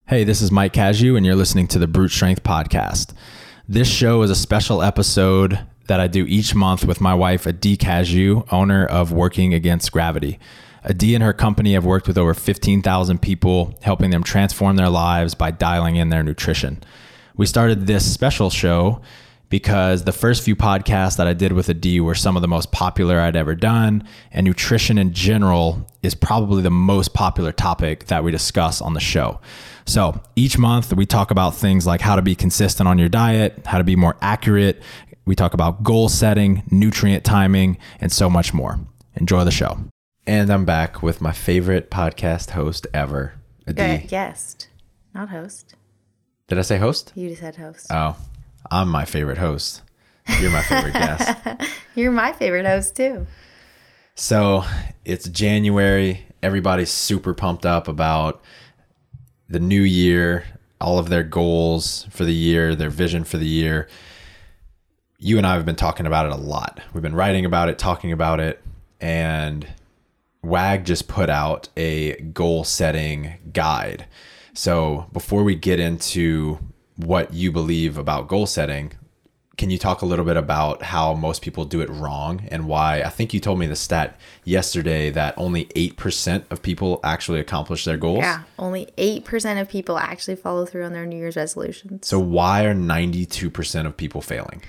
Hey, this is Mike Cazayoux, and you're listening to the Brute Strength Podcast. This show is a special episode that I do each month with my wife, Adi Cazayoux, owner of Working Against Gravity. Adi and her company have worked with over 15,000 people, helping them transform their lives by dialing in their nutrition. We started this special show because the first few podcasts that I did with Adi were some of the most popular I'd ever done, and nutrition in general is probably the most popular topic that we discuss on the show. So each month we talk about things like how to be consistent on your diet, how to be more accurate. We talk about goal setting, nutrient timing, and so much more. Enjoy the show. And I'm back with my favorite podcast host ever, Adi. Guest, not host. Did I say host? You just said host. Oh, I'm my favorite host. You're my favorite guest. You're my favorite host too. So it's January. Everybody's super pumped up about the new year, all of their goals for the year, their vision for the year. You and I have been talking about it a lot. We've been writing about it, talking about it, and WAG just put out a goal setting guide. So before we get into what you believe about goal setting, can you talk a little bit about how most people do it wrong and why? I think you told me the stat yesterday that only 8% of people actually accomplish their goals. Yeah, only 8% of people actually follow through on their New Year's resolutions. So why are 92% of people failing?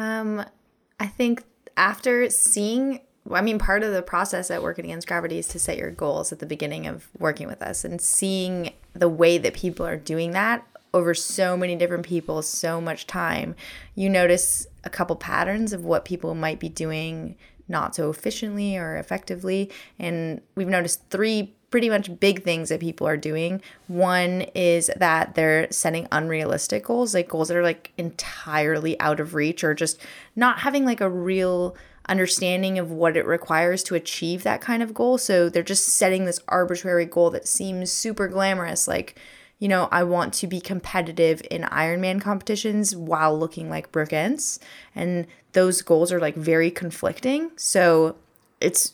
I think after seeing, part of the process at Working Against Gravity is to set your goals at the beginning of working with us, and seeing the way that people are doing that over so many different people, so much time, you notice a couple patterns of what people might be doing not so efficiently or effectively. And we've noticed three pretty much big things that people are doing. One is that they're setting unrealistic goals, like goals that are like entirely out of reach, or just not having like a real understanding of what it requires to achieve that kind of goal. So they're just setting this arbitrary goal that seems super glamorous, like, you know, I want to be competitive in Ironman competitions while looking like Brooke Ence. And those goals are like very conflicting. So it's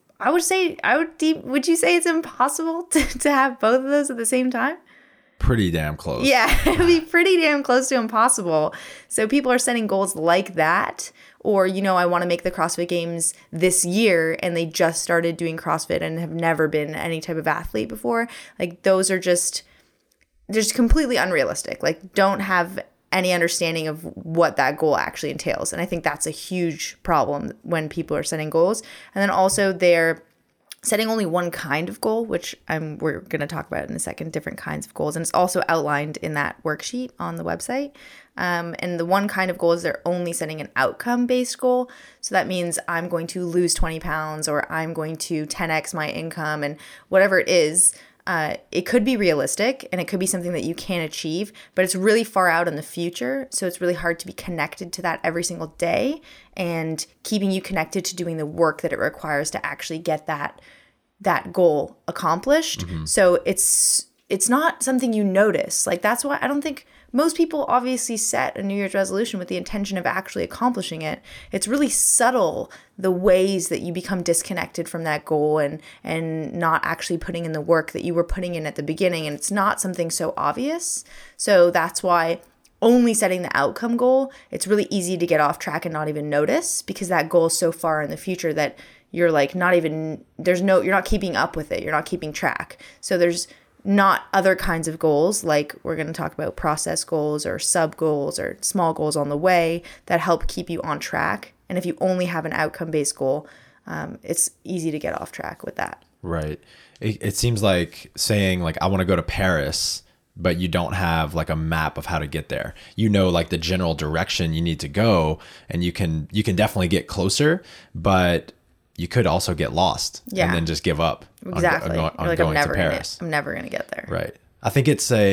would you say it's impossible to have both of those at the same time? Pretty damn close. Yeah, it'd be pretty damn close to impossible. So people are setting goals like that. Or, you know, I want to make the CrossFit Games this year, and they just started doing CrossFit and have never been any type of athlete before. Like, those are just completely unrealistic. Like, don't have any understanding of what that goal actually entails. And I think that's a huge problem when people are setting goals. And then also they're setting only one kind of goal, which we're going to talk about in a second, different kinds of goals. And it's also outlined in that worksheet on the website. And the one kind of goal is they're only setting an outcome-based goal. So that means I'm going to lose 20 pounds, or I'm going to 10x my income, and whatever it is. It could be realistic, and it could be something that you can achieve, but it's really far out in the future. So it's really hard to be connected to that every single day, and keeping you connected to doing the work that it requires to actually get that goal accomplished. Mm-hmm. So it's not something you notice. Like, that's why I don't think most people obviously set a New Year's resolution with the intention of actually accomplishing it. It's really subtle, the ways that you become disconnected from that goal and not actually putting in the work that you were putting in at the beginning. And it's not something so obvious. So that's why only setting the outcome goal, it's really easy to get off track and not even notice, because that goal is so far in the future that you're like you're not keeping up with it. You're not keeping track. So there's not other kinds of goals, like we're going to talk about process goals or sub goals or small goals on the way that help keep you on track. And if you only have an outcome-based goal, it's easy to get off track with that. Right. It seems like saying like, I want to go to Paris, but you don't have like a map of how to get there. You know, like the general direction you need to go, and you can definitely get closer, but you could also get lost and then just give up. Exactly. on going to Paris. I'm never going to get there. Right. I think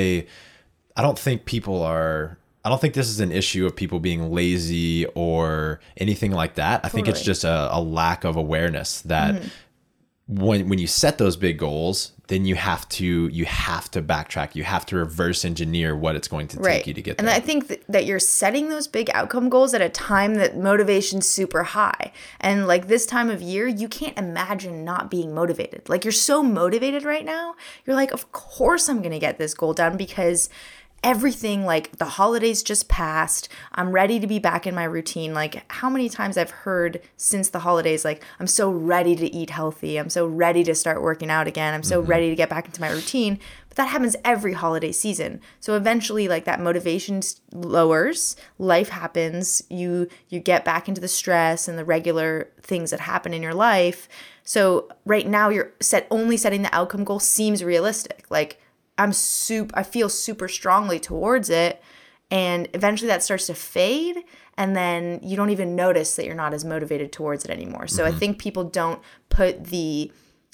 I don't think this is an issue of people being lazy or anything like that. I think it's just a lack of awareness that when you set those big goals, then you have to backtrack. You have to reverse engineer what it's going to take you to get there. And I think that you're setting those big outcome goals at a time that motivation's super high. And like this time of year, you can't imagine not being motivated. Like you're so motivated right now. You're like, of course I'm going to get this goal done because everything, like the holidays just passed. I'm ready to be back in my routine. Like how many times I've heard since the holidays, like I'm so ready to eat healthy. I'm so ready to start working out again. I'm so ready to get back into my routine. But that happens every holiday season. So eventually like that motivation lowers, life happens, you get back into the stress and the regular things that happen in your life. So right now you're only setting the outcome goal seems realistic. Like I feel super strongly towards it, and eventually that starts to fade, and then you don't even notice that you're not as motivated towards it anymore. So I think people don't put the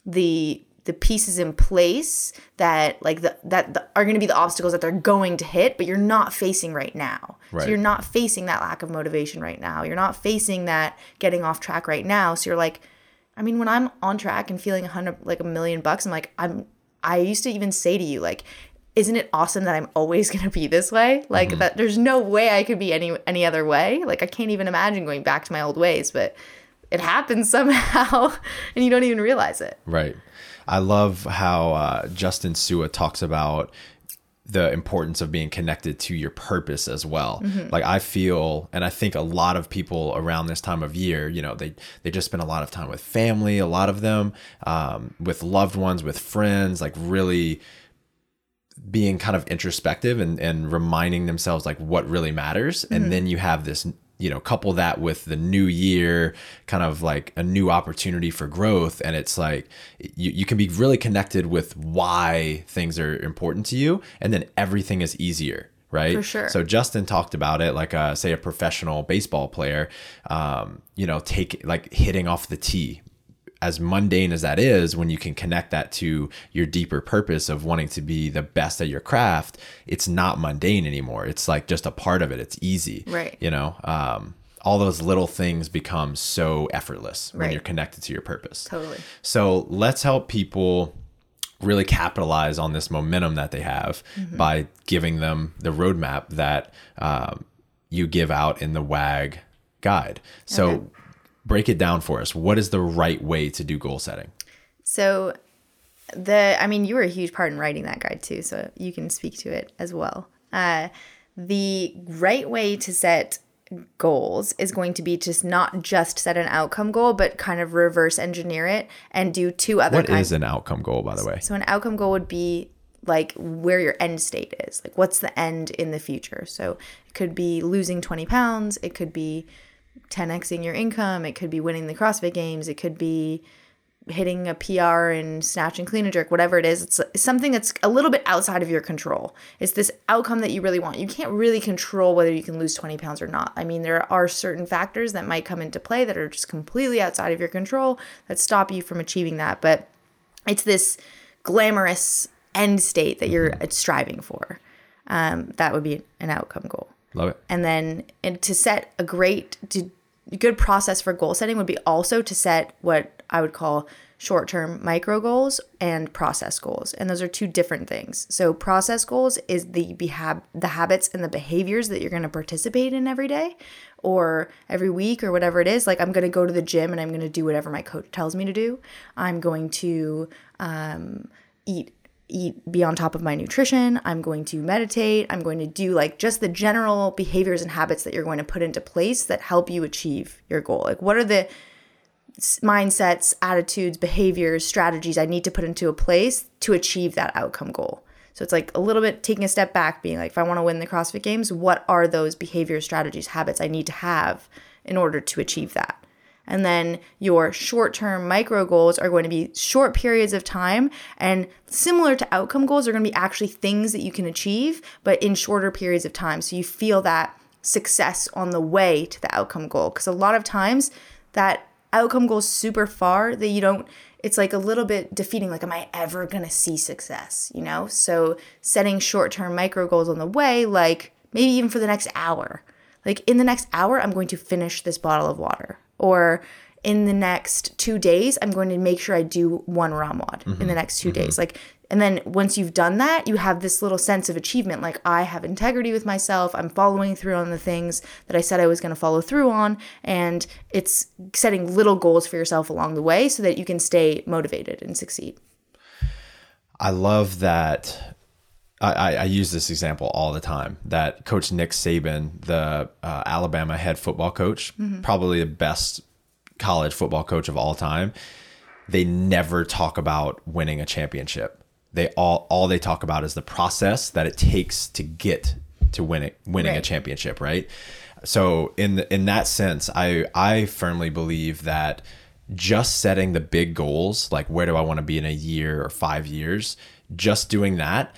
pieces in place that like that are going to be the obstacles that they're going to hit, but you're not facing right now. Right. So you're not facing that lack of motivation right now. You're not facing that getting off track right now. So you're like, I mean, when I'm on track and feeling $1 million, I'm like, I used to even say to you, like, isn't it awesome that I'm always going to be this way? Like that there's no way I could be any other way. Like I can't even imagine going back to my old ways, but it happens somehow and you don't even realize it. Right. I love how Justin Sua talks about the importance of being connected to your purpose as well. Like I feel, and I think a lot of people around this time of year, you know, they just spend a lot of time with family, a lot of them, with loved ones, with friends, like really being kind of introspective and reminding themselves like what really matters. And then you have this, you know, couple that with the new year, kind of like a new opportunity for growth. And it's like, you can be really connected with why things are important to you. And then everything is easier, right? For sure. So Justin talked about it, like say a professional baseball player, you know, hitting off the tee. As mundane as that is, when you can connect that to your deeper purpose of wanting to be the best at your craft, it's not mundane anymore. It's like just a part of it. It's easy. Right. You know, all those little things become so effortless when Right. you're connected to your purpose. Totally. So let's help people really capitalize on this momentum that they have by giving them the roadmap that you give out in the WAG guide. So break it down for us. What is the right way to do goal setting? So you were a huge part in writing that guide too, so you can speak to it as well. The right way to set goals is going to be not just set an outcome goal, but kind of reverse engineer it and do two other What is an outcome goal, by the way? So an outcome goal would be like where your end state is. Like what's the end in the future? So it could be losing 20 pounds. It could be 10xing your income. It could be winning the CrossFit Games. It could be hitting a PR and snatch and clean and jerk, whatever it is. It's something that's a little bit outside of your control. It's this outcome that you really want. You can't really control whether you can lose 20 pounds or not. I mean, there are certain factors that might come into play that are just completely outside of your control that stop you from achieving that. But it's this glamorous end state that you're striving for. That would be an outcome goal. Love it. And then to set a good process for goal setting would be also to set what I would call short-term micro goals and process goals. And those are two different things. So process goals is the habits and the behaviors that you're going to participate in every day or every week or whatever it is. Like I'm going to go to the gym and I'm going to do whatever my coach tells me to do. I'm going to be on top of my nutrition. I'm going to meditate. I'm going to do like just the general behaviors and habits that you're going to put into place that help you achieve your goal. Like what are the mindsets, attitudes, behaviors, strategies I need to put into a place to achieve that outcome goal? So it's like a little bit taking a step back, being like, if I want to win the CrossFit Games, what are those behaviors, strategies, habits I need to have in order to achieve that? And then your short-term micro goals are going to be short periods of time, and similar to outcome goals are going to be actually things that you can achieve, but in shorter periods of time. So you feel that success on the way to the outcome goal. Because a lot of times that outcome goal is super far that it's like a little bit defeating. Like, am I ever going to see success? You know? So setting short-term micro goals on the way, like maybe even for the next hour. Like in the next hour, I'm going to finish this bottle of water. Or in the next 2 days, I'm going to make sure I do 1 ROMWOD in the next 2 days. Like, and then once you've done that, you have this little sense of achievement. Like, I have integrity with myself. I'm following through on the things that I said I was going to follow through on. And it's setting little goals for yourself along the way so that you can stay motivated and succeed. I love that. I use this example all the time, that Coach Nick Saban, the Alabama head football coach, probably the best college football coach of all time, they never talk about winning a championship. They all they talk about is the process that it takes to get to winning a championship, right? So in that sense, I firmly believe that just setting the big goals, like where do I want to be in a year or 5 years, just doing that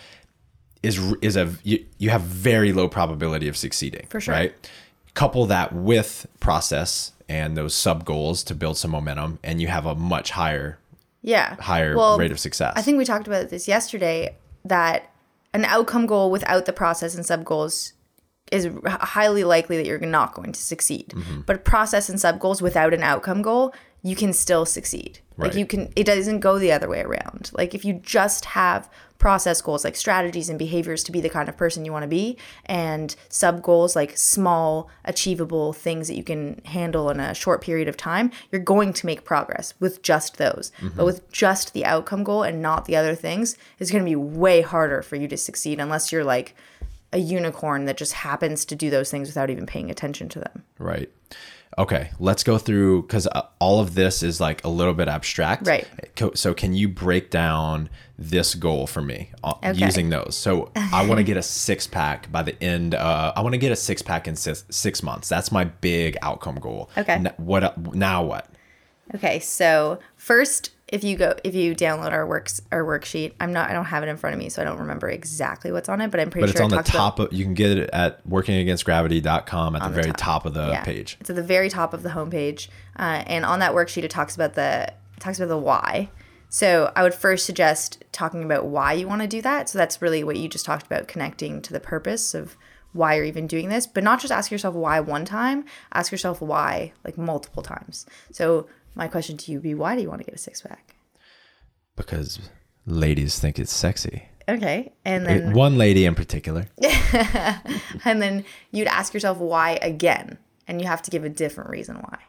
you have very low probability of succeeding. For sure. Right? Couple that with process and those sub goals to build some momentum, and you have a much higher rate of success. I think we talked about this yesterday, that an outcome goal without the process and sub goals is highly likely that you're not going to succeed. But process and sub goals without an outcome goal, you can still succeed. Like it doesn't go the other way around. Like if you just have process goals, like strategies and behaviors to be the kind of person you want to be, and sub goals, like small achievable things that you can handle in a short period of time, you're going to make progress with just those. But with just the outcome goal and not the other things, it's going to be way harder for you to succeed unless you're like a unicorn that just happens to do those things without even paying attention to them. Right. Okay, let's go through, because all of this is like a little bit abstract. Right. So can you break down this goal for me using those? So I want to get a 6-pack by the end. I want to get a 6-pack in 6 months. That's my big outcome goal. Okay. Now what? Okay, so first, if you download our worksheet, I don't have it in front of me, so I don't remember exactly what's on it, but I'm pretty sure it's on the top of, you can get it at workingagainstgravity.com at the very top of the page. It's at the very top of the homepage. And on that worksheet, it talks about the why. So I would first suggest talking about why you want to do that. So that's really what you just talked about, connecting to the purpose of why you're even doing this, but not just ask yourself why one time, ask yourself why like multiple times. So my question to you would be, why do you want to get a 6-pack? Because ladies think it's sexy. Okay. And then one lady in particular. And then you'd ask yourself why again, and you have to give a different reason why.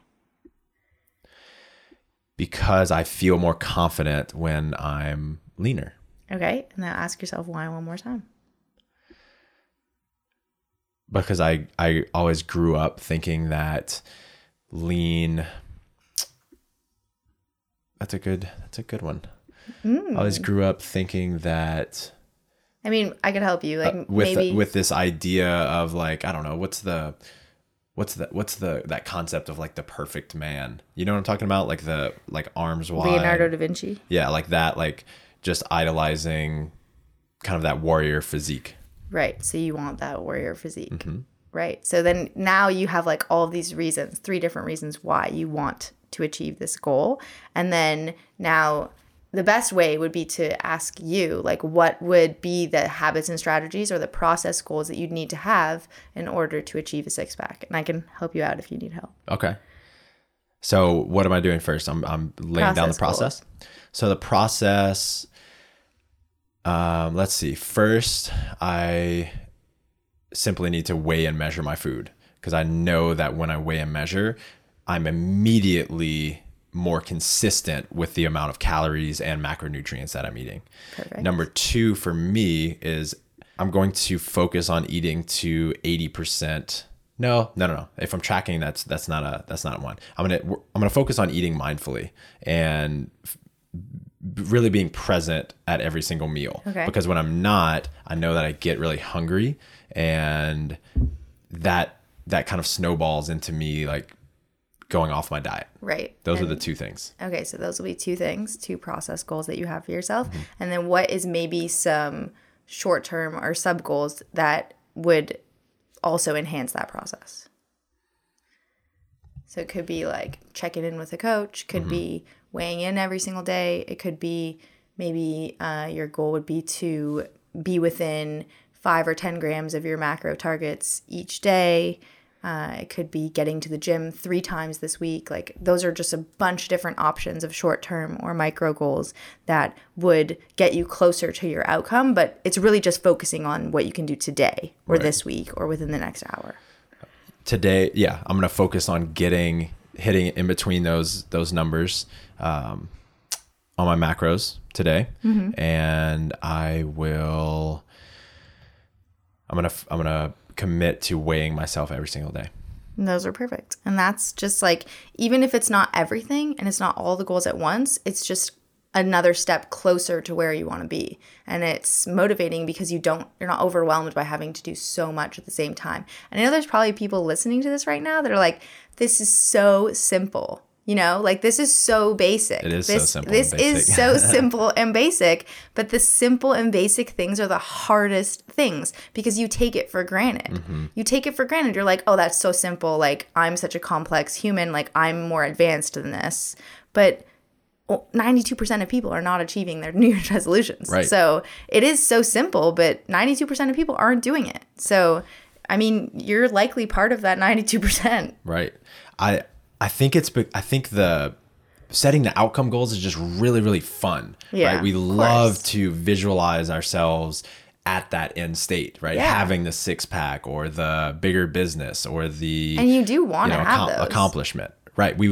Because I feel more confident when I'm leaner. Okay. And now ask yourself why one more time. Because I always grew up thinking that lean. That's a good one. I always grew up thinking that. I mean, I could help you, like with this idea of like, I don't know, what's that concept of like the perfect man? You know what I'm talking about? Like arms wide. Leonardo da Vinci. Yeah, like that, like just idolizing kind of that warrior physique. Right. So you want that warrior physique. Right. So then now you have like all of these reasons, 3 different reasons why you want to achieve this goal. And then now the best way would be to ask you, like, what would be the habits and strategies or the process goals that you'd need to have in order to achieve a 6-pack? And I can help you out if you need help. Okay. So what am I doing first? I'm laying down the process. Goals. So the process, let's see. First, I simply need to weigh and measure my food, because I know that when I weigh and measure, I'm immediately more consistent with the amount of calories and macronutrients that I'm eating. Perfect. Number 2 for me is I'm going to focus on eating to 80%. No. If I'm tracking, that's not one. I'm gonna focus on eating mindfully and really being present at every single meal. Okay. Because when I'm not, I know that I get really hungry, and that kind of snowballs into me like going off my diet. Right. Those are the 2 things. Okay. So those will be 2 things, 2 process goals that you have for yourself. Mm-hmm. And then what is maybe some short-term or sub goals that would also enhance that process? So it could be like checking in with a coach, could be weighing in every single day. It could be maybe your goal would be to be within 5 or 10 grams of your macro targets each day. It could be getting to the gym 3 times this week. Like those are just a bunch of different options of short-term or micro goals that would get you closer to your outcome. But it's really just focusing on what you can do today or this week or within the next hour. Today, yeah, I'm going to focus on hitting in between those numbers on my macros today. And I'm going to commit to weighing myself every single day. And those are perfect. And that's just like, even if it's not everything and it's not all the goals at once, it's just another step closer to where you want to be. And it's motivating because you're not overwhelmed by having to do so much at the same time. And I know there's probably people listening to this right now that are like, this is so simple. You know, like this is so basic. It is so simple. This and basic. is so simple and basic, but the simple and basic things are the hardest things because you take it for granted. You take it for granted. You're like, oh, that's so simple. Like I'm such a complex human. Like I'm more advanced than this. But 92% of people are not achieving their New Year's resolutions. Right. So it is so simple, but 92% of people aren't doing it. So, I mean, you're likely part of that 92%. Right. I think the setting the outcome goals is just really, really fun. Yeah, right. We love to visualize ourselves at that end state, right? Yeah. Having the 6-pack or the bigger business or the And you do want to have those. accomplishment. Right. We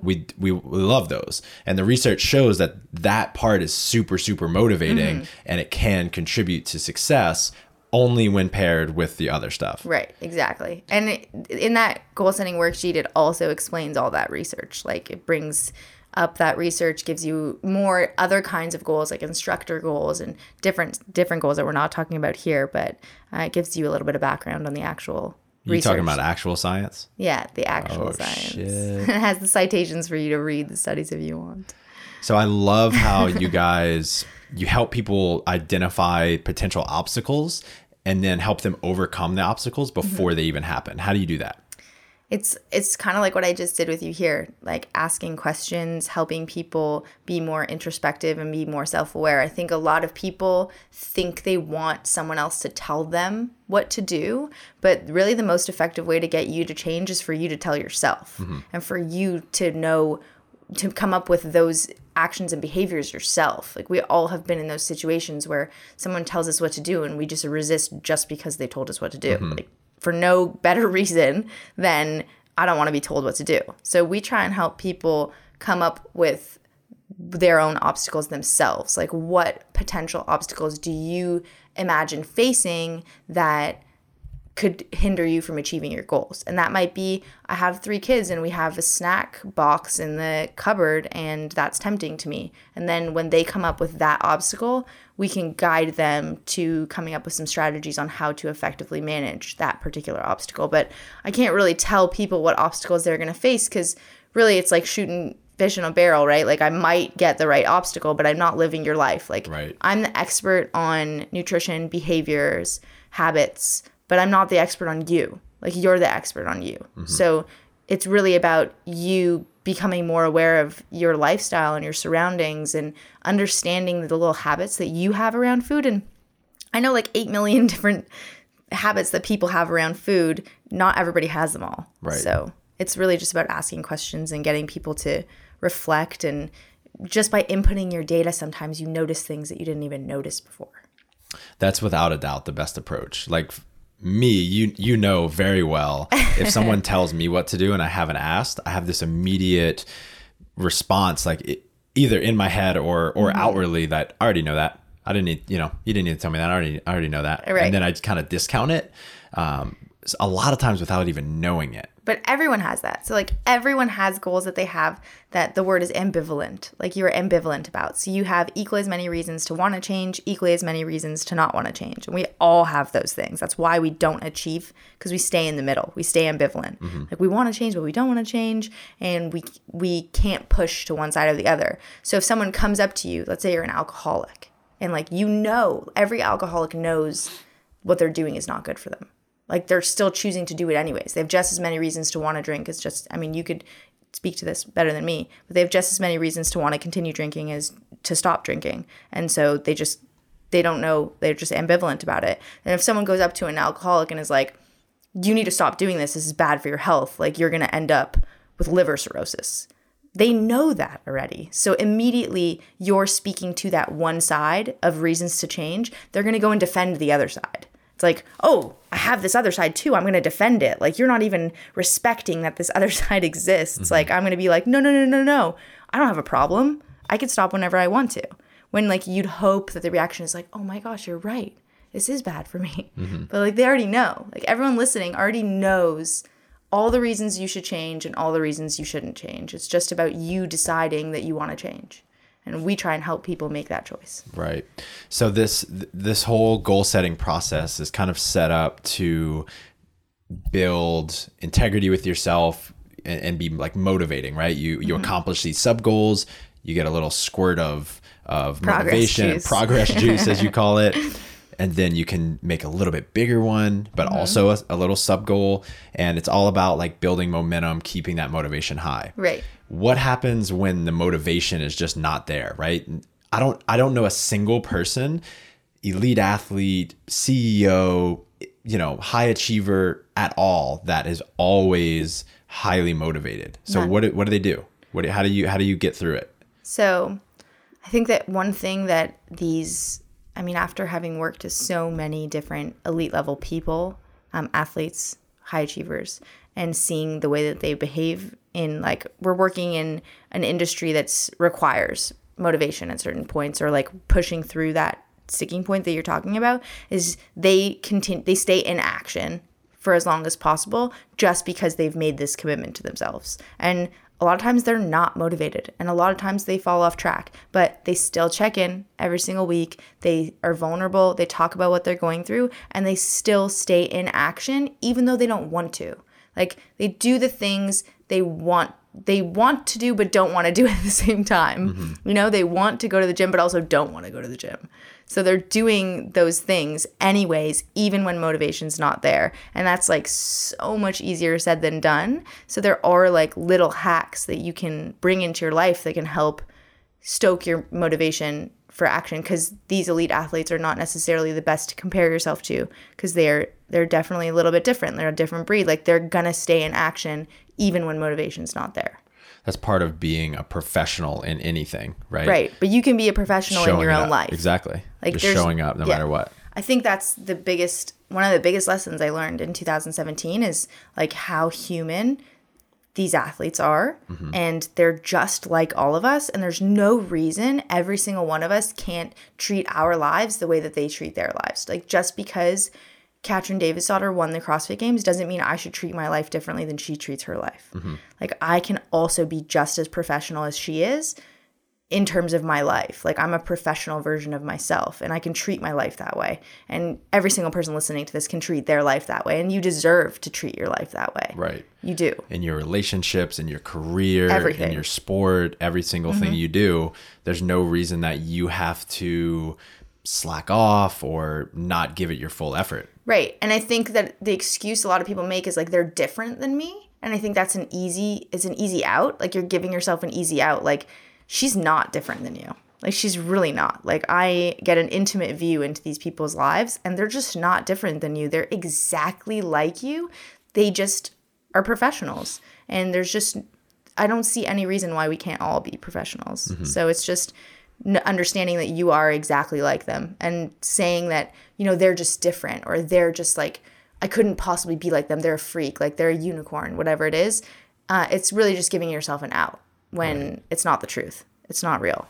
love those. And the research shows that part is super, super motivating and it can contribute to success only when paired with the other stuff. Right, exactly. And in that goal setting worksheet, it also explains all that research. Like it brings up that research, gives you more other kinds of goals, like instructor goals and different goals that we're not talking about here, but it gives you a little bit of background on the actual research. You talking about actual science? Yeah, the actual science. Shit. It has the citations for you to read the studies if you want. So I love how you help people identify potential obstacles and then help them overcome the obstacles before they even happen. How do you do that? It's kind of like what I just did with you here, like asking questions, helping people be more introspective and be more self-aware. I think a lot of people think they want someone else to tell them what to do, but really the most effective way to get you to change is for you to tell yourself and for you to know, to come up with those actions and behaviors yourself. Like we all have been in those situations where someone tells us what to do and we just resist just because they told us what to do. Like for no better reason than I don't want to be told what to do. So we try and help people come up with their own obstacles themselves. Like what potential obstacles do you imagine facing that could hinder you from achieving your goals? And that might be, I have 3 kids and we have a snack box in the cupboard and that's tempting to me. And then when they come up with that obstacle, we can guide them to coming up with some strategies on how to effectively manage that particular obstacle. But I can't really tell people what obstacles they're going to face because really it's like shooting fish in a barrel, right? Like I might get the right obstacle, but I'm not living your life. Like I'm the expert on nutrition, behaviors, habits, but I'm not the expert on you. Like you're the expert on you. So it's really about you becoming more aware of your lifestyle and your surroundings and understanding the little habits that you have around food. And I know like 8 million different habits that people have around food. Not everybody has them all. Right. So it's really just about asking questions and getting people to reflect. And just by inputting your data, sometimes you notice things that you didn't even notice before. That's without a doubt the best approach. Like me, you know very well, if someone tells me what to do and I haven't asked, I have this immediate response, like either in my head or outwardly that I already know that. I didn't need, you didn't need to tell me that. I already know that. Right. And then I kind of discount it a lot of times without even knowing it. But everyone has that. So like everyone has goals that they have that the word is ambivalent, like you're ambivalent about. So you have equally as many reasons to want to change, equally as many reasons to not want to change. And we all have those things. That's why we don't achieve, because we stay in the middle. We stay ambivalent. Like we want to change, but we don't want to change. And we can't push to one side or the other. So if someone comes up to you, let's say you're an alcoholic, and like every alcoholic knows what they're doing is not good for them. Like they're still choosing to do it anyways. They have just as many reasons to want to drink as you could speak to this better than me, but they have just as many reasons to want to continue drinking as to stop drinking. And so they don't know, they're just ambivalent about it. And if someone goes up to an alcoholic and is like, you need to stop doing this. This is bad for your health. Like, you're going to end up with liver cirrhosis. They know that already. So immediately you're speaking to that one side of reasons to change. They're going to go and defend the other side. It's like, oh, I have this other side too. I'm going to defend it. Like, you're not even respecting that this other side exists. Mm-hmm. Like, I'm going to be like, no. I don't have a problem. I can stop whenever I want to. When, like, you'd hope that the reaction is like, oh my gosh, you're right. This is bad for me. Mm-hmm. But, like, they already know. Like, everyone listening already knows all the reasons you should change and all the reasons you shouldn't change. It's just about you deciding that you want to change. And we try and help people make that choice. Right. So this whole goal setting process is kind of set up to build integrity with yourself and be like motivating, right? You accomplish these sub goals, you get a little squirt of motivation, progress juice, as you call it. And then you can make a little bit bigger one, but also a little sub goal. And it's all about like building momentum, keeping that motivation high. Right. What happens when the motivation is just not there, right? I don't know a single person, elite athlete, CEO, high achiever at all that is always highly motivated. So what do they do? How do you get through it? So I think that one thing that after having worked with so many different elite level people, athletes, high achievers, and seeing the way that they behave in, like, we're working in an industry that requires motivation at certain points, or like pushing through that sticking point that you're talking about, is they stay in action for as long as possible just because they've made this commitment to themselves. And a lot of times they're not motivated, and a lot of times they fall off track, but they still check in every single week. They are vulnerable. They talk about what they're going through, and they still stay in action even though they don't want to. Like, they do the things they want to do but don't want to do at the same time. Mm-hmm. They want to go to the gym but also don't want to go to the gym. So they're doing those things anyways, even when motivation's not there. And that's like so much easier said than done. So there are like little hacks that you can bring into your life that can help stoke your motivation for action, because these elite athletes are not necessarily the best to compare yourself to, because they're definitely a little bit different. They're a different breed. Like, they're gonna stay in action even when motivation's not there. That's part of being a professional in anything, right? Right. But you can be a professional in your own life. Exactly. Like, just showing up no matter what. I think that's one of the biggest lessons I learned in 2017 is like how human these athletes are. Mm-hmm. And they're just like all of us. And there's no reason every single one of us can't treat our lives the way that they treat their lives. Like, just because Katrin Davidsdottir won the CrossFit Games doesn't mean I should treat my life differently than she treats her life. Mm-hmm. Like, I can also be just as professional as she is in terms of my life. Like, I'm a professional version of myself, and I can treat my life that way. And every single person listening to this can treat their life that way. And you deserve to treat your life that way. Right. You do. In your relationships, in your career, everything. In your sport, every single thing you do, there's no reason that you have to slack off or not give it your full effort. Right. And I think that the excuse a lot of people make is like, they're different than me. And I think that's an easy out. Like, you're giving yourself an easy out. Like, she's not different than you. Like, she's really not. Like, I get an intimate view into these people's lives, and they're just not different than you. They're exactly like you. They just are professionals. And I don't see any reason why we can't all be professionals. Mm-hmm. So it's just understanding that you are exactly like them, and saying that, they're just different, or they're just like, I couldn't possibly be like them. They're a freak, like they're a unicorn, whatever it is. It's really just giving yourself an out when it's not the truth. It's not real.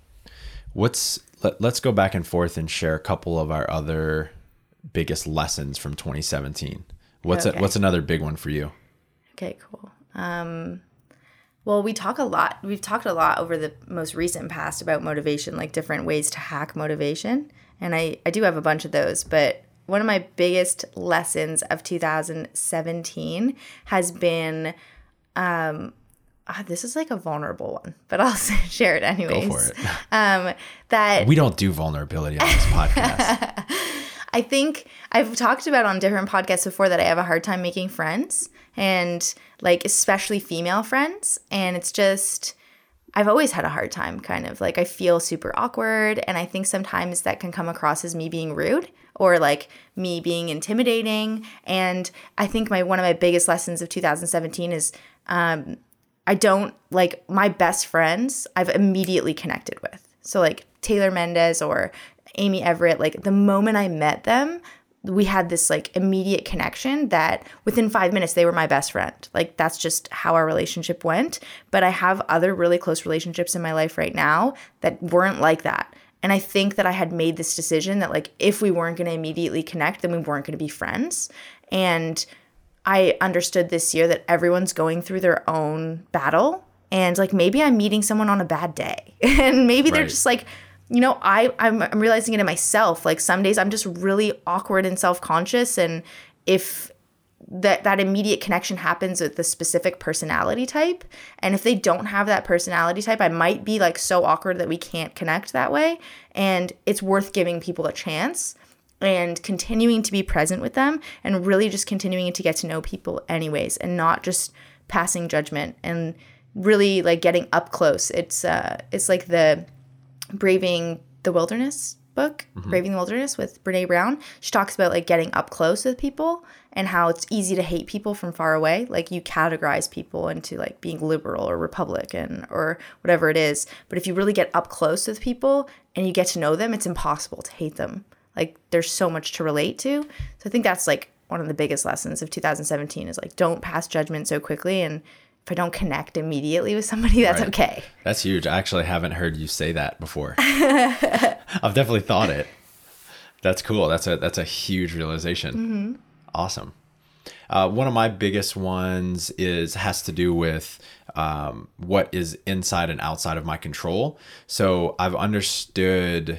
Let's go back and forth and share a couple of our other biggest lessons from 2017. What's another big one for you? Okay, cool. Well, we've talked a lot over the most recent past about motivation, like different ways to hack motivation. And I do have a bunch of those, but one of my biggest lessons of 2017 has been, this is like a vulnerable one, but I'll share it anyways. Go for it. That we don't do vulnerability on this podcast. I think I've talked about on different podcasts before that I have a hard time making friends, and like especially female friends. And it's just, I've always had a hard time, kind of like I feel super awkward. And I think sometimes that can come across as me being rude, or like me being intimidating. And I think one of my biggest lessons of 2017 is I don't like my best friends I've immediately connected with. So like Taylor Mendez or Amy Everett, like the moment I met them, we had this like immediate connection that within 5 minutes they were my best friend. Like that's just how our relationship went. But I have other really close relationships in my life right now that weren't like that. And I think that I had made this decision that like if we weren't going to immediately connect, then we weren't going to be friends. And I understood this year that everyone's going through their own battle, and like maybe I'm meeting someone on a bad day, and maybe they're just like, you know, I'm realizing it in myself. Like some days I'm just really awkward and self-conscious, and if that immediate connection happens with the specific personality type, and if they don't have that personality type, I might be like so awkward that we can't connect that way, and it's worth giving people a chance and continuing to be present with them and really just continuing to get to know people anyways, and not just passing judgment and really like getting up close. It's like the Braving the Wilderness book, Braving the Wilderness with Brene Brown. She talks about like getting up close with people and how it's easy to hate people from far away. Like you categorize people into like being liberal or Republican or whatever it is. But if you really get up close with people and you get to know them, it's impossible to hate them. Like there's so much to relate to. So I think that's like one of the biggest lessons of 2017 is like don't pass judgment so quickly, and if I don't connect immediately with somebody, that's okay. That's huge. I actually haven't heard you say that before. I've definitely thought it. That's cool. That's a huge realization. Awesome. One of my biggest ones has to do with what is inside and outside of my control. So I've understood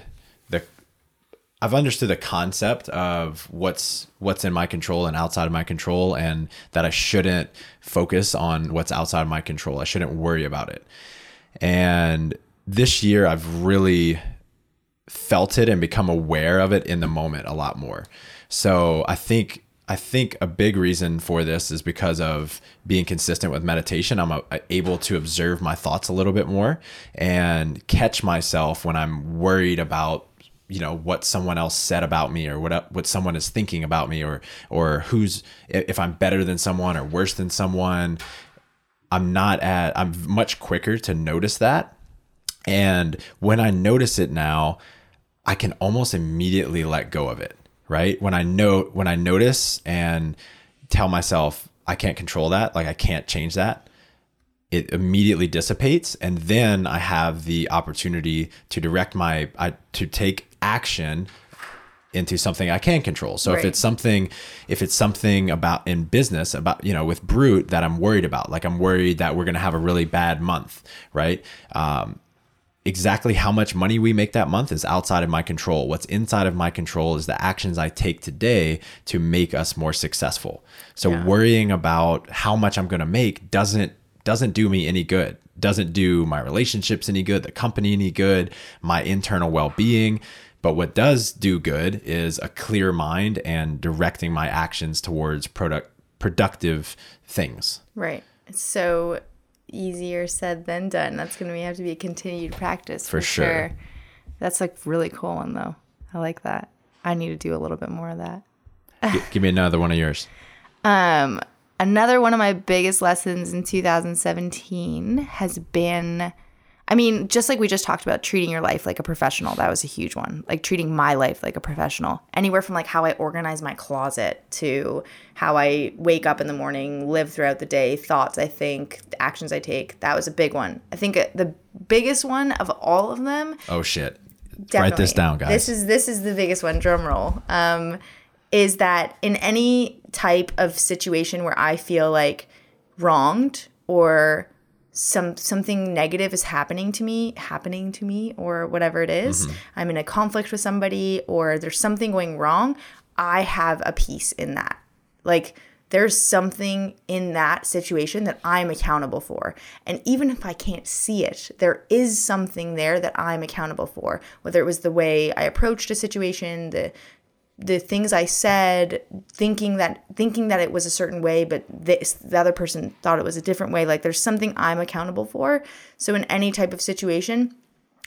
the concept of what's in my control and outside of my control, and that I shouldn't focus on what's outside of my control. I shouldn't worry about it. And this year I've really felt it and become aware of it in the moment a lot more. So I think a big reason for this is because of being consistent with meditation. I'm able to observe my thoughts a little bit more and catch myself when I'm worried about, you know, what someone else said about me, or what someone is thinking about me, or if I'm better than someone or worse than someone. I'm much quicker to notice that. And when I notice it now, I can almost immediately let go of it, right? When I notice and tell myself I can't control that, like I can't change that, it immediately dissipates. And then I have the opportunity to to take action into something I can control. So if it's something about in business, about, you know, with Brute that I'm worried about, like I'm worried that we're going to have a really bad month, right? Exactly how much money we make that month is outside of my control. What's inside of my control is the actions I take today to make us more successful. So worrying about how much I'm going to make doesn't do me any good. Doesn't do my relationships any good, the company any good, my internal well-being. But what does do good is a clear mind and directing my actions towards productive things. Right. It's so easier said than done. That's going to have to be a continued practice for sure. That's like really cool one though. I like that. I need to do a little bit more of that. Give me another one of yours. Another one of my biggest lessons in 2017 has been, I mean, just like we just talked about, treating your life like a professional. That was a huge one. Like treating my life like a professional. Anywhere from like how I organize my closet to how I wake up in the morning, live throughout the day, thoughts I think, the actions I take. That was a big one. I think the biggest one of all of them. Oh shit! Definitely, write this down, guys. This is the biggest one. Drum roll. Is that in any type of situation where I feel like wronged or something negative is happening to me or whatever it is, I'm in a conflict with somebody or there's something going wrong, I have a piece in that. Like there's something in that situation that I'm accountable for. And even if I can't see it, there is something there that I'm accountable for, whether it was the way I approached a situation, the things I said, thinking that it was a certain way, but the other person thought it was a different way. Like there's something I'm accountable for. So in any type of situation,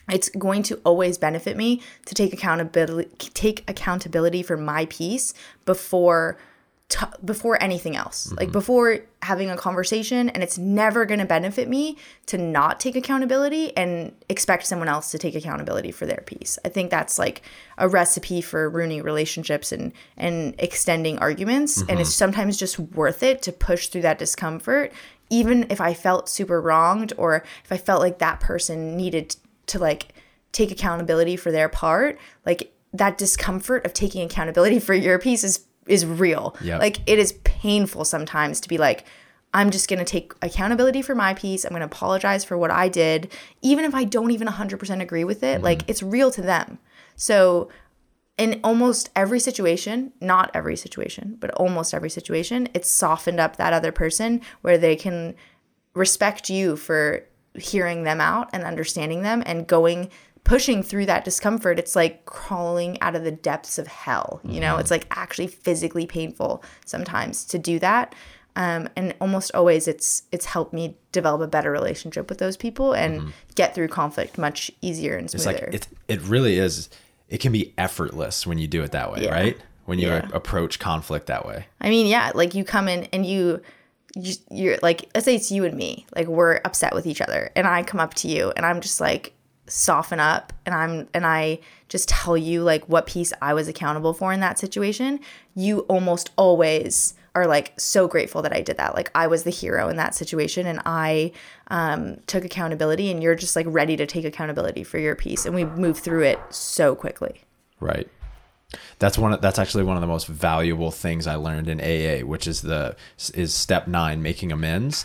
it's going to always benefit me to take accountability for my piece before anything else, like before having a conversation. And it's never going to benefit me to not take accountability and expect someone else to take accountability for their piece. I think that's like a recipe for ruining relationships and extending arguments. And it's sometimes just worth it to push through that discomfort, even if I felt super wronged, or if I felt like that person needed to like take accountability for their part. Like that discomfort of taking accountability for your piece is real. Yep. Like it is painful sometimes to be like, I'm just going to take accountability for my piece. I'm going to apologize for what I did. Even if I don't even 100% agree with it, like it's real to them. So in almost every situation, not every situation, but almost every situation, it's softened up that other person where they can respect you for hearing them out and understanding them and pushing through that discomfort. It's like crawling out of the depths of hell. You know, it's like actually physically painful sometimes to do that. And almost always it's helped me develop a better relationship with those people and get through conflict much easier and smoother. It's like, it really is. It can be effortless when you do it that way, right? When you approach conflict that way. I mean, yeah, like you come in and you're like, let's say it's you and me, like we're upset with each other and I come up to you and I'm just like, soften up and I just tell you like what piece I was accountable for in that situation. You almost always are like so grateful that I did that. Like I was the hero in that situation and I took accountability, and you're just like ready to take accountability for your piece, and we move through it so quickly. Right. That's actually one of the most valuable things I learned in AA, which is step 9, making amends.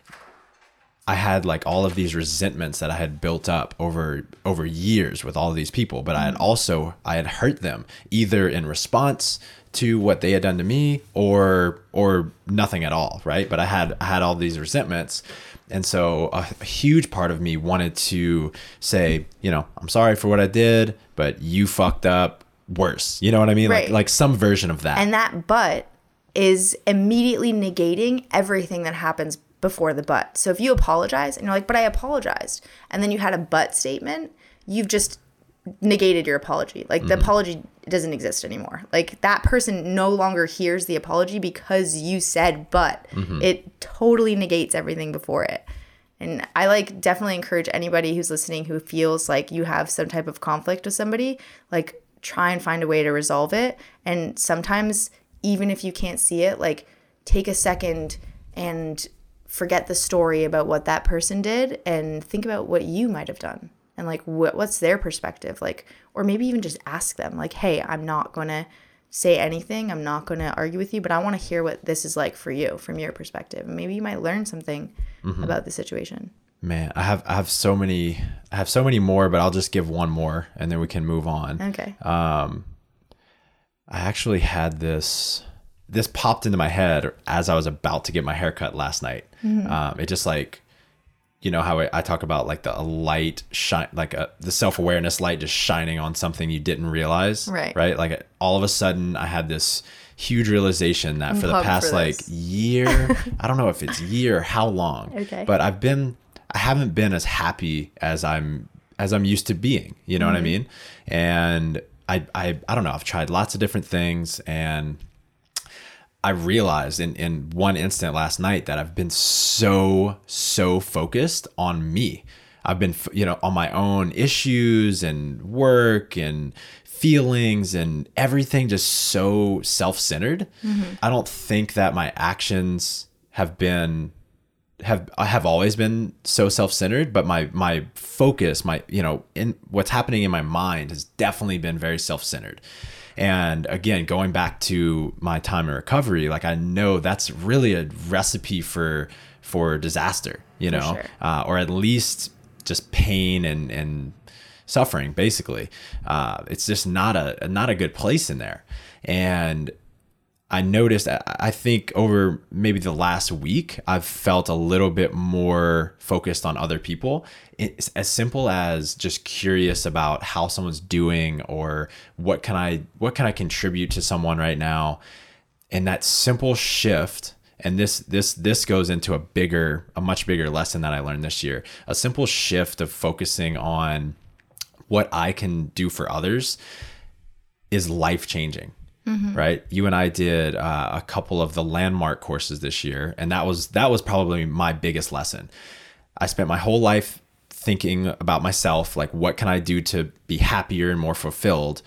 I had like all of these resentments that I had built up over years with all of these people, but I had hurt them either in response to what they had done to me or nothing at all, right? But I had all these resentments. And so a huge part of me wanted to say, you know, I'm sorry for what I did, but you fucked up worse. You know what I mean? Right. Like some version of that. And that but is immediately negating everything that happens before the but. So if you apologize and you're like, but I apologized, and then you had a but statement, you've just negated your apology. Like the apology doesn't exist anymore. Like that person no longer hears the apology because you said but. It totally negates everything before it. And I like definitely encourage anybody who's listening who feels like you have some type of conflict with somebody, like try and find a way to resolve it. And sometimes even if you can't see it, like take a second and forget the story about what that person did and think about what you might have done and like what's their perspective, like, or maybe even just ask them like, hey, I'm not going to say anything, I'm not going to argue with you, but I want to hear what this is like for you from your perspective, and maybe you might learn something about the situation. Man, I have so many more, but I'll just give one more and then we can move on. Okay. I actually had this popped into my head as I was about to get my haircut last night. It just like, you know how I talk about like the light shine, like the self-awareness light just shining on something you didn't realize. Right. Like all of a sudden I had this huge realization that for the past like year, I don't know if it's year or how long, but I haven't been as happy as I'm used to being, you know what I mean? And I don't know, I've tried lots of different things, and I realized in one instant last night that I've been so focused on me. I've been, on my own issues and work and feelings and everything, just so self-centered. I don't think that my actions have always been so self-centered, but my focus, in what's happening in my mind has definitely been very self-centered. And again, going back to my time in recovery, like I know that's really a recipe for disaster, Sure. Or at least just pain and suffering, basically. It's just not a good place in there. And I noticed, I think over maybe the last week, I've felt a little bit more focused on other people. It's as simple as just curious about how someone's doing, or what can I contribute to someone right now. And that simple shift, and this goes into a much bigger lesson that I learned this year. A simple shift of focusing on what I can do for others is life changing. Right. You and I did a couple of the landmark courses this year, and that was probably my biggest lesson. I spent my whole life thinking about myself, like what can I do to be happier and more fulfilled,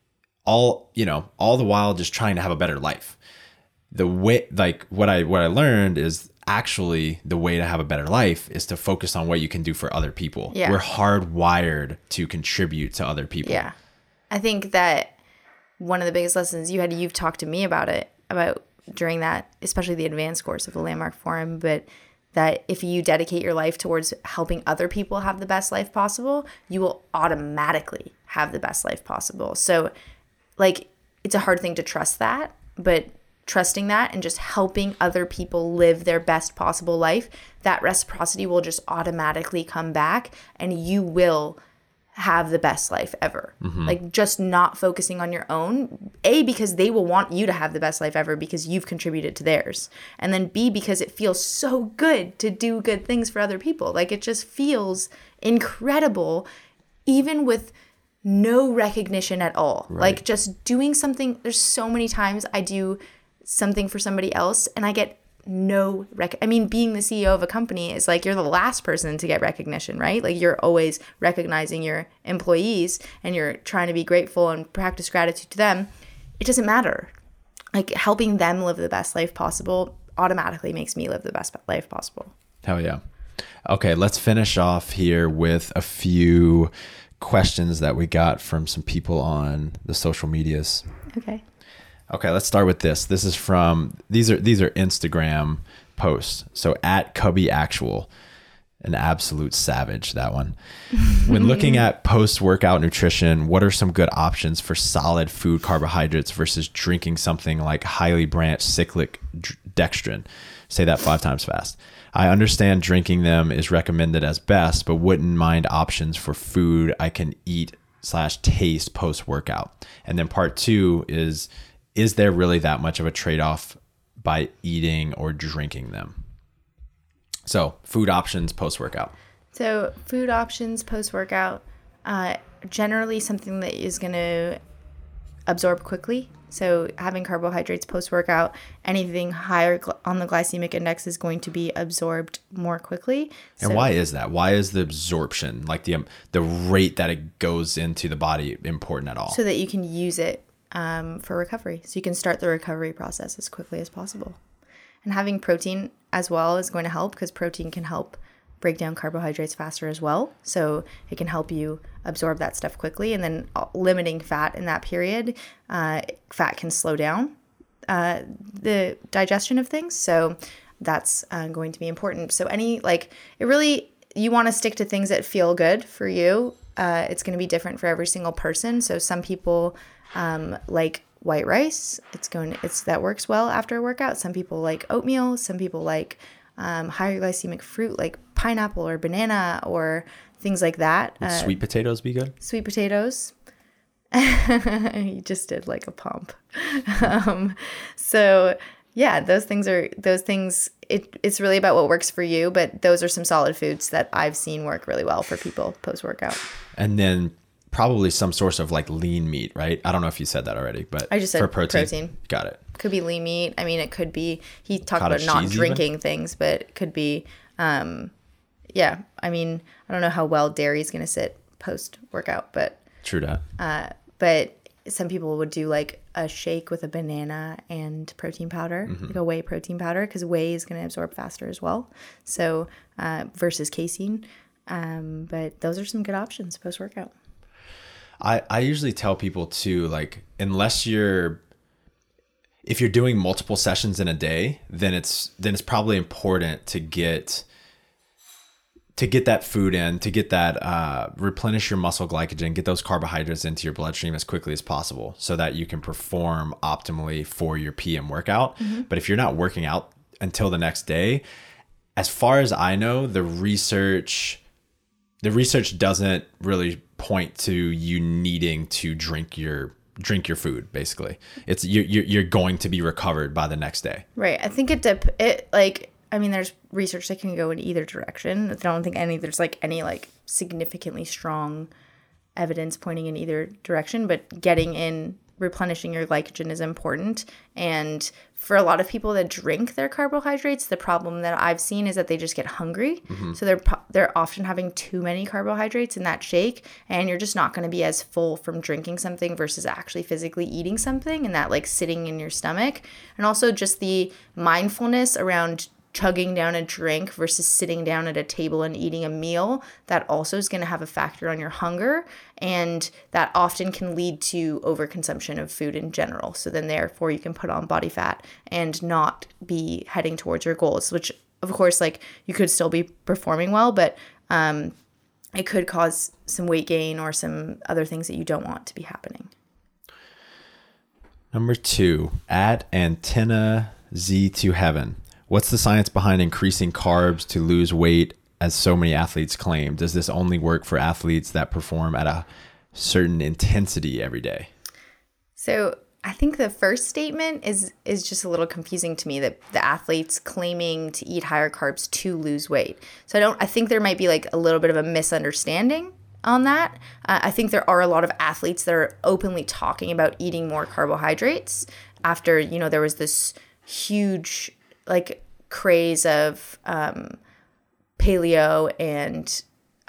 all the while just trying to have a better life. The way, like what I learned is actually the way to have a better life is to focus on what you can do for other people. Yeah. We're hardwired to contribute to other people. Yeah. I think that one of the biggest lessons you've talked to me about during that, especially the advanced course of the Landmark Forum, but that if you dedicate your life towards helping other people have the best life possible, you will automatically have the best life possible. So like, it's a hard thing to trust that, but trusting that and just helping other people live their best possible life, that reciprocity will just automatically come back and you will have the best life ever. Like just not focusing on your own, A, because they will want you to have the best life ever because you've contributed to theirs. And then B, because it feels so good to do good things for other people. Like it just feels incredible, even with no recognition at all. Right. Like just doing something. There's so many times I do something for somebody else and I get being the CEO of a company is like you're the last person to get recognition, right? Like you're always recognizing your employees and you're trying to be grateful and practice gratitude to them. It doesn't matter. Like helping them live the best life possible automatically makes me live the best life possible. Hell yeah. Okay, let's finish off here with a few questions that we got from some people on the social medias. Okay, let's start with this. This is from, these are Instagram posts. So at Cubby Actual, an absolute savage, that one. When looking at post-workout nutrition, what are some good options for solid food carbohydrates versus drinking something like highly branched cyclic dextrin? Say that 5 times fast. I understand drinking them is recommended as best, but wouldn't mind options for food I can eat / taste post-workout. And then part 2 is there really that much of a trade-off by eating or drinking them? So food options post-workout. So food options post-workout, generally something that is going to absorb quickly. So having carbohydrates post-workout, anything higher on the glycemic index is going to be absorbed more quickly. And why is that? Why is the absorption, like the rate that it goes into the body, important at all? So that you can use it for recovery. So you can start the recovery process as quickly as possible. And having protein as well is going to help because protein can help break down carbohydrates faster as well. So it can help you absorb that stuff quickly. And then limiting fat in that period, fat can slow down the digestion of things. So that's going to be important. So you want to stick to things that feel good for you. It's going to be different for every single person. So some people like white rice. That works well after a workout. Some people like oatmeal. Some people like higher glycemic fruit like pineapple or banana or things like that. Would sweet potatoes be good? Sweet potatoes. You just did like a pump. So yeah, those things, it's really about what works for you, but those are some solid foods that I've seen work really well for people post-workout. And then probably some source of like lean meat, right? I don't know if you said that already, but I just said for protein. Got it. Could be lean meat. I mean, it could be, he talked about not drinking things, but it could be, yeah. I mean, I don't know how well dairy is going to sit post-workout, but. True that. But some people would do like a shake with a banana and protein powder, like a whey protein powder, because whey is going to absorb faster as well. So versus casein. But those are some good options post-workout. I usually tell people too, like, if you're doing multiple sessions in a day, then it's probably important to get that food in, to get that, replenish your muscle glycogen, get those carbohydrates into your bloodstream as quickly as possible so that you can perform optimally for your PM workout. But if you're not working out until the next day, as far as I know, the research doesn't really point to you needing to drink your food. Basically, it's you're going to be recovered by the next day. Right. I think there's research that can go in either direction. I don't think there's any significantly strong evidence pointing in either direction, but getting in, replenishing your glycogen is important. And for a lot of people that drink their carbohydrates, the problem that I've seen is that they just get hungry. So they're often having too many carbohydrates in that shake, and you're just not going to be as full from drinking something versus actually physically eating something, and that like sitting in your stomach. And also just the mindfulness around chugging down a drink versus sitting down at a table and eating a meal, that also is going to have a factor on your hunger, and that often can lead to overconsumption of food in general. So then therefore you can put on body fat and not be heading towards your goals, which of course, like, you could still be performing well, but it could cause some weight gain or some other things that you don't want to be happening. Number 2, at Antenna Z to Heaven. What's the science behind increasing carbs to lose weight, as so many athletes claim? Does this only work for athletes that perform at a certain intensity every day? So I think the first statement is just a little confusing to me, that the athletes claiming to eat higher carbs to lose weight. So I think there might be like a little bit of a misunderstanding on that. I think there are a lot of athletes that are openly talking about eating more carbohydrates after, there was this huge like craze of paleo and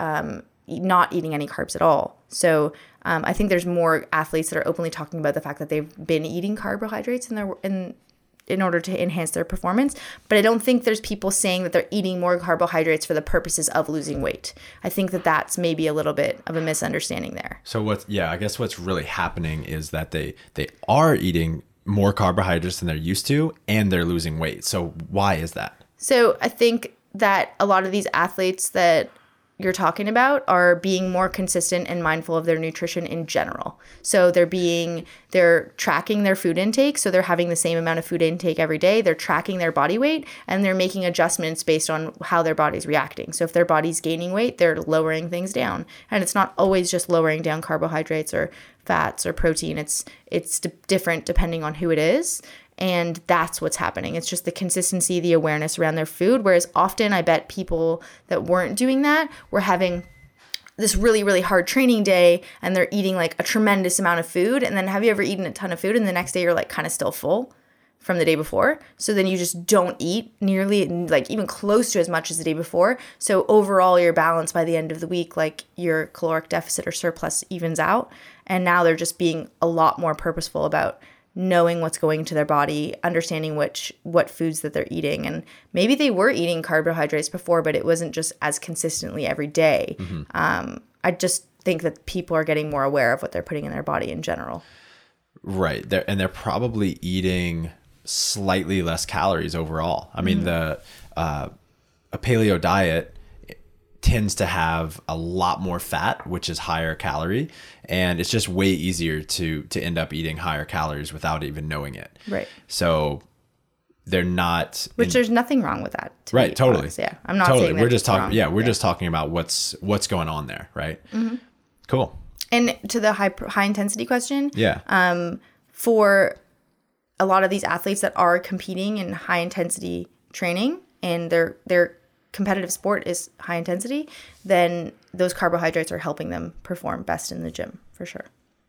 not eating any carbs at all. So I think there's more athletes that are openly talking about the fact that they've been eating carbohydrates in order to enhance their performance. But I don't think there's people saying that they're eating more carbohydrates for the purposes of losing weight. I think that that's maybe a little bit of a misunderstanding there. So I guess what's really happening is that they are eating more carbohydrates than they're used to, and they're losing weight. So why is that? So I think that a lot of these athletes that you're talking about are being more consistent and mindful of their nutrition in general. So they're tracking their food intake. So they're having the same amount of food intake every day. They're tracking their body weight, and they're making adjustments based on how their body's reacting. So if their body's gaining weight, they're lowering things down. And it's not always just lowering down carbohydrates or fats or protein. It's different depending on who it is. And that's what's happening. It's just the consistency, the awareness around their food. Whereas often I bet people that weren't doing that were having this really, really hard training day, and they're eating like a tremendous amount of food. And then have you ever eaten a ton of food and the next day you're like kind of still full from the day before? So then you just don't eat nearly, like even close to as much as the day before. So overall your balance by the end of the week, like your caloric deficit or surplus evens out. And now they're just being a lot more purposeful about knowing what's going into their body, understanding what foods that they're eating. And maybe they were eating carbohydrates before, but it wasn't just as consistently every day. I just think that people are getting more aware of what they're putting in their body in general. Right. They're probably eating slightly less calories overall. I mean, a paleo diet tends to have a lot more fat, which is higher calorie, and it's just way easier to end up eating higher calories without even knowing it. Right. So they're not, there's nothing wrong with that. Right. Totally. Honest. Yeah. I'm not saying we're just talking. Yeah. We're just talking about what's going on there. Right. Cool. And to the high intensity question. Yeah. For a lot of these athletes that are competing in high intensity training, and their competitive sport is high intensity, then those carbohydrates are helping them perform best in the gym for sure.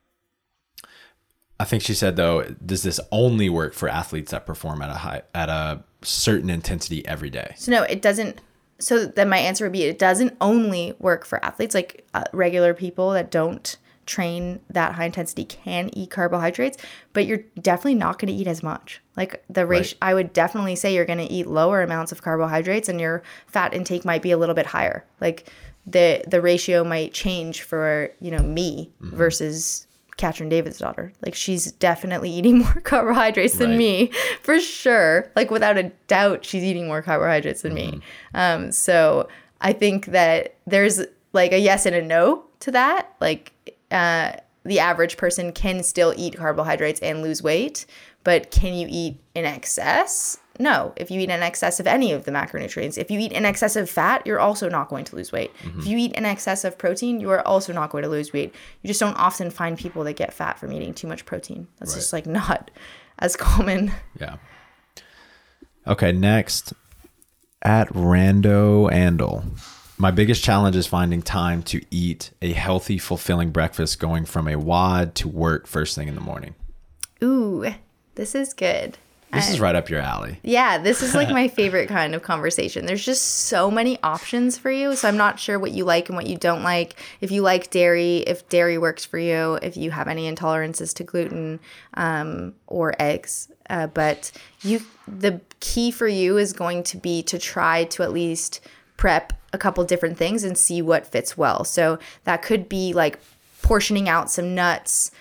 I think she said, though, does this only work for athletes that perform at a certain intensity every day? So no, it doesn't. So then my answer would be, it doesn't only work for athletes. Like regular people that don't train that high intensity can eat carbohydrates, but you're definitely not going to eat as much. Like the ratio, right. I would definitely say you're going to eat lower amounts of carbohydrates, and your fat intake might be a little bit higher. Like the ratio might change for, me versus Katrin Davidsdottir. Like she's definitely eating more carbohydrates than me, for sure. Like without a doubt, she's eating more carbohydrates than me. So I think that there's like a yes and a no to that. Like the average person can still eat carbohydrates and lose weight, but can you eat in excess? No. If you eat in excess of any of the macronutrients, if you eat in excess of fat, you're also not going to lose weight. If you eat in excess of protein, you are also not going to lose weight. You just don't often find people that get fat from eating too much protein. That's just like not as common. Yeah. Okay, next, at Rando Andel. My biggest challenge is finding time to eat a healthy, fulfilling breakfast going from a WOD to work first thing in the morning. Ooh, this is good. This is right up your alley. Yeah, this is like my favorite kind of conversation. There's just so many options for you. So I'm not sure what you like and what you don't like. If you like dairy, if dairy works for you, if you have any intolerances to gluten or eggs. But the key for you is going to be to try to at least prep a couple different things and see what fits well. So that could be like portioning out some nuts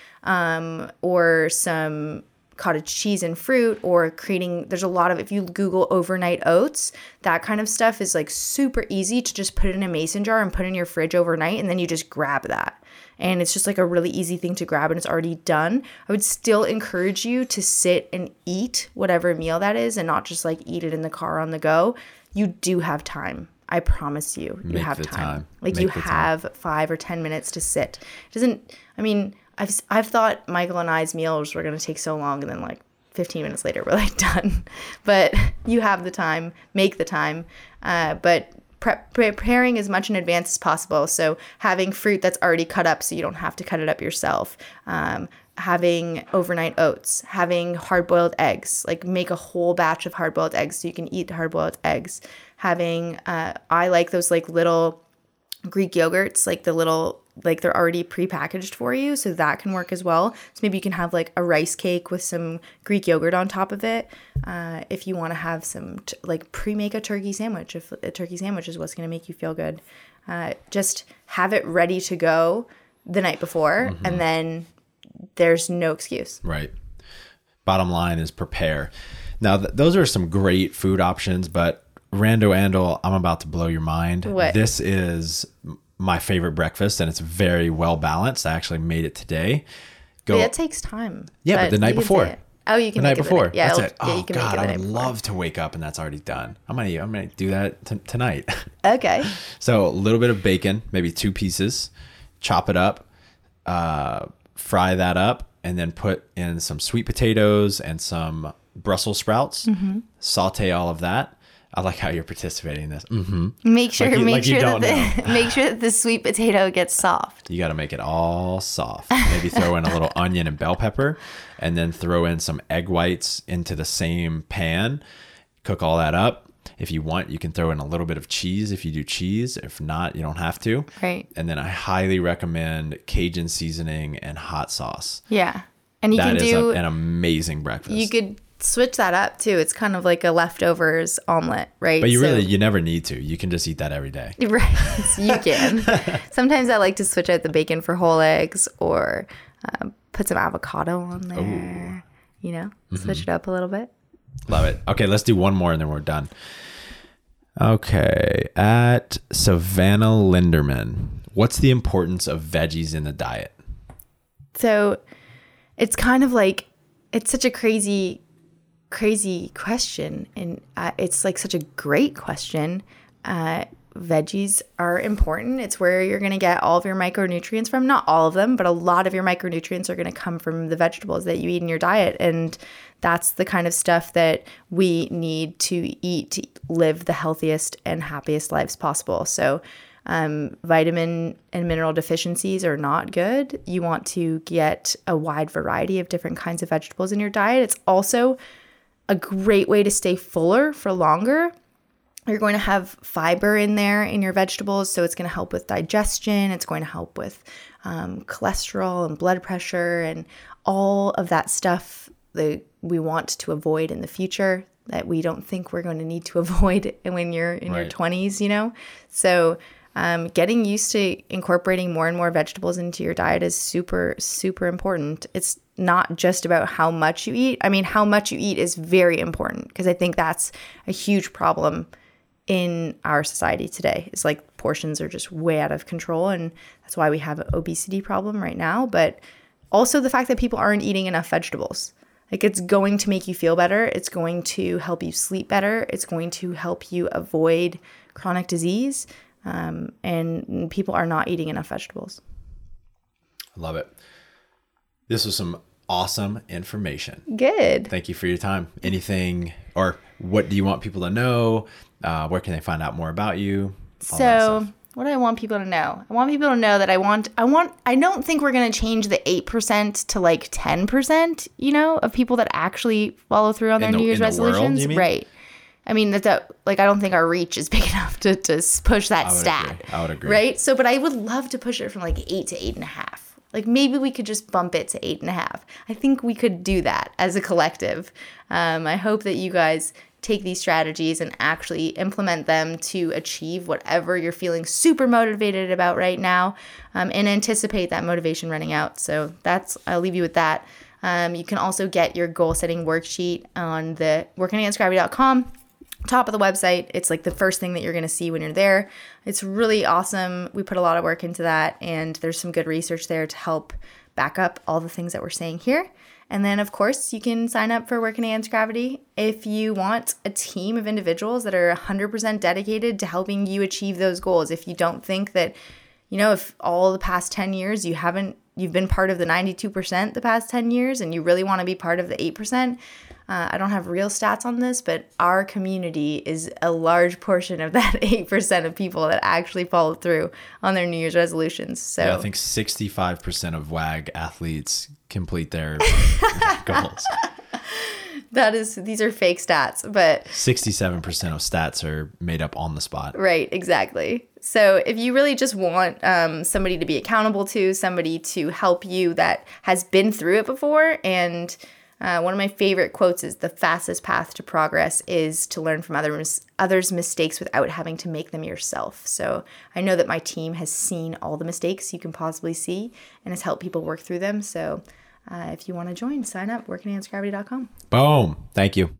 or some cottage cheese and fruit, or there's a lot of, if you Google overnight oats, that kind of stuff is like super easy to just put in a mason jar and put in your fridge overnight, and then you just grab that. And it's just like a really easy thing to grab and it's already done. I would still encourage you to sit and eat whatever meal that is and not just like eat it in the car on the go. You do have time. I promise you, you have time. Like you have 5 or 10 minutes to sit. I've thought Michael and I's meals were going to take so long, and then like 15 minutes later we're like done. But you have the time, make the time. But preparing as much in advance as possible. So having fruit that's already cut up so you don't have to cut it up yourself. Having overnight oats, having hard-boiled eggs, like make a whole batch of hard-boiled eggs so you can eat hard-boiled eggs. Having, I like those like little Greek yogurts, like they're already pre-packaged for you, so that can work as well. So maybe you can have like a rice cake with some Greek yogurt on top of it. If you want to have some pre-make a turkey sandwich, if a turkey sandwich is what's going to make you feel good. Just have it ready to go the night before, and then there's no excuse. Right. Bottom line is prepare. Now, those are some great food options, but Rando Andal, I'm about to blow your mind. What? This is my favorite breakfast, and it's very well balanced. I actually made it today. It takes time. Yeah, but the night before. Oh, you can the make night before. Yeah, that's it. You can God, make it I would love to wake up and that's already done. I'm gonna do that tonight. Okay. So a little bit of bacon, maybe 2 pieces. Chop it up, fry that up, and then put in some sweet potatoes and some Brussels sprouts. Saute all of that. I like how you're participating in this. Make sure that the sweet potato gets soft. You got to make it all soft. Maybe throw in a little onion and bell pepper, and then throw in some egg whites into the same pan. Cook all that up. If you want, you can throw in a little bit of cheese if you do cheese. If not, you don't have to. Right. And then I highly recommend Cajun seasoning and hot sauce. Yeah. And you that can is an amazing breakfast. You could switch that up too. It's kind of like a leftovers omelet, right? But you never need to. You can just eat that every day. Right. You can. Sometimes I like to switch out the bacon for whole eggs, or put some avocado on there. Ooh. Switch it up a little bit. Love it. Okay, let's do one more and then we're done. Okay. At Savannah Linderman, what's the importance of veggies in the diet? So it's kind of like, it's such a crazy question, and it's like such a great question. Veggies are important. It's where you're going to get all of your micronutrients from. Not all of them, but a lot of your micronutrients are going to come from the vegetables that you eat in your diet. And that's the kind of stuff that we need to eat to live the healthiest and happiest lives possible. So vitamin and mineral deficiencies are not good. You want to get a wide variety of different kinds of vegetables in your diet. It's also a great way to stay fuller for longer. You're going to have fiber in there in your vegetables, so it's going to help with digestion. It's going to help with cholesterol and blood pressure and all of that stuff that we want to avoid in the future, that we don't think we're going to need to avoid when you're in your 20s, So getting used to incorporating more and more vegetables into your diet is super, super important. It's not just about how much you eat. I mean, how much you eat is very important, because I think that's a huge problem in our society today. It's like portions are just way out of control, and that's why we have an obesity problem right now. But also the fact that people aren't eating enough vegetables. Like, it's going to make you feel better. It's going to help you sleep better. It's going to help you avoid chronic disease. And people are not eating enough vegetables. I love it. This was some awesome information. Good. Thank you for your time. Anything, or what do you want people to know? Where can they find out more about you? all that So stuff. what do I want people to know? I want people to know that I don't think we're going to change the 8% to like 10%, of people that actually follow through on their New Year's in the world, resolutions. you mean? Right. I mean, I don't think our reach is big enough to push that stat. I would agree. Right. So, but I would love to push it from like 8 to 8.5. Like maybe we could just bump it to 8.5. I think we could do that as a collective. I hope that you guys take these strategies and actually implement them to achieve whatever you're feeling super motivated about right now, and anticipate that motivation running out. So I'll leave you with that. You can also get your goal setting worksheet on the workingagainstgravity.com. Top of the website. It's like the first thing that you're going to see when you're there. It's really awesome. We put a lot of work into that, and there's some good research there to help back up all the things that we're saying here. And then, of course, you can sign up for Working Against Gravity if you want a team of individuals that are 100% dedicated to helping you achieve those goals. If you don't think that, if all the past 10 years you've been part of the 92% the past 10 years and you really want to be part of the 8%, I don't have real stats on this, but our community is a large portion of that 8% of people that actually follow through on their New Year's resolutions. So yeah, I think 65% of WAG athletes complete their goals. These are fake stats, but 67% of stats are made up on the spot. Right, exactly. So if you really just want somebody to be accountable to, somebody to help you that has been through it before, and one of my favorite quotes is the fastest path to progress is to learn from others' mistakes without having to make them yourself. So I know that my team has seen all the mistakes you can possibly see and has helped people work through them. So if you want to join, sign up, workingagainstgravity.com. Boom. Thank you.